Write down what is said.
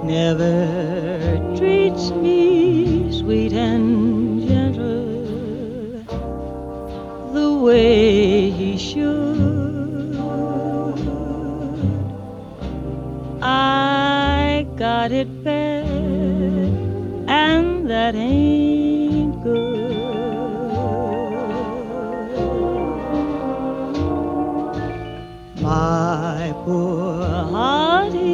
never treats me sweet and gentle the way he should. I got it bad, and that ain't good. My poor